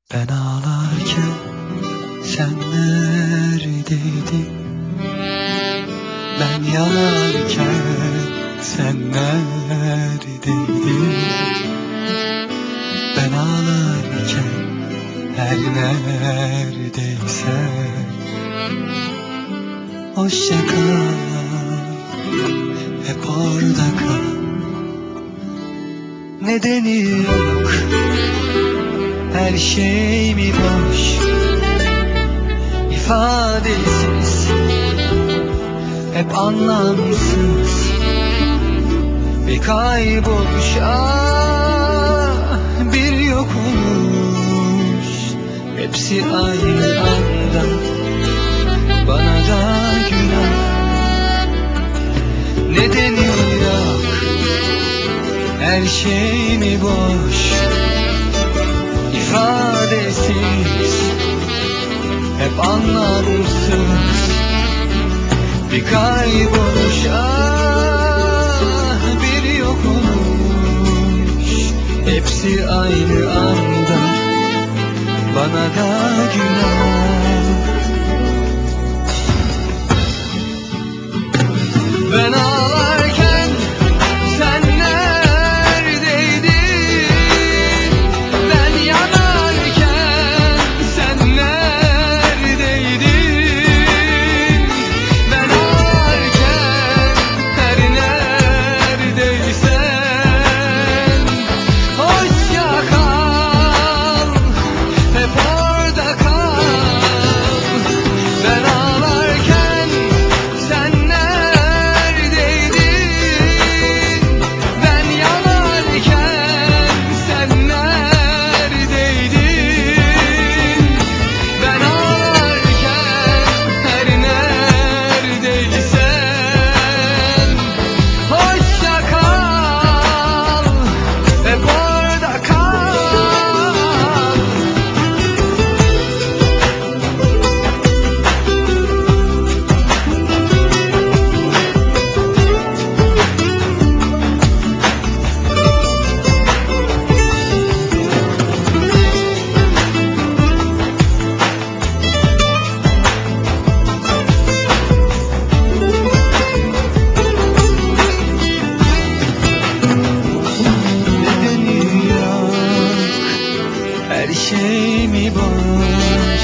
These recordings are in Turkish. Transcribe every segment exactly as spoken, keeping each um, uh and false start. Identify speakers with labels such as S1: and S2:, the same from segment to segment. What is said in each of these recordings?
S1: Ben ağlarken sen neredeydin? Ben yanarken sen neredeydin? Ben ağlarken her neredeysen hoşça kal, hep orada kal. Nedeni yok, her şey mi boş, ifadesiz, hep anlamsız, bir kayboluş, ah, bir yok oluş. Hepsi aynı anda, bana da günah. Nedeni yok, her şey mi boş, ifadesiz, hep anlamsız, bir kayboluş, ah, bir yok oluş. Hepsi aynı anda, bana da günah. Ben ağlarken sen neredeydin? Ben yanarken sen neredeydin? Ben ağlarken her neredeysen hoşça kal, hep orada kal. Ben ağlarken sen neredeydin? Ben yanarken sen neredeydin? Ben ağlarken her neredeysen hoşça kal, hep orada kal. Nedeni yok, her şey mi boş,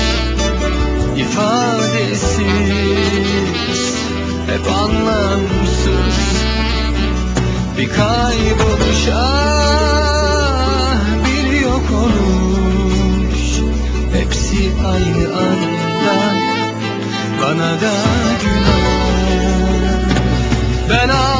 S1: ifadesiz, hep anlamsız, bir kayboluş, ah, bir yok oluş. Hepsi aynı anda, bana da günah. Ben